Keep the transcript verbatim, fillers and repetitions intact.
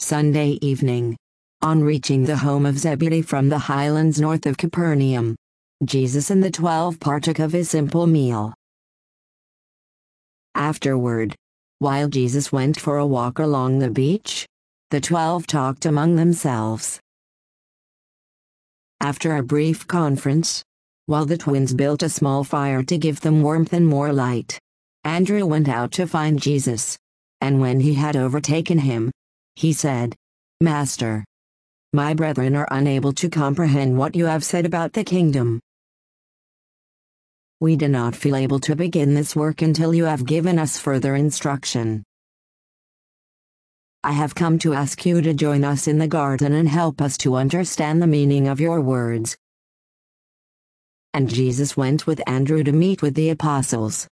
Sunday evening. On reaching the home of Zebedee from the highlands north of Capernaum, Jesus and the twelve partook of his simple meal. Afterward, while Jesus went for a walk along the beach, the twelve talked among themselves. After a brief conference, while the twins built a small fire to give them warmth and more light, Andrew went out to find Jesus, and when he had overtaken him, he said, "Master, my brethren are unable to comprehend what you have said about the kingdom. We do not feel able to begin this work until you have given us further instruction. I have come to ask you to join us in the garden and help us to understand the meaning of your words." And Jesus went with Andrew to meet with the apostles.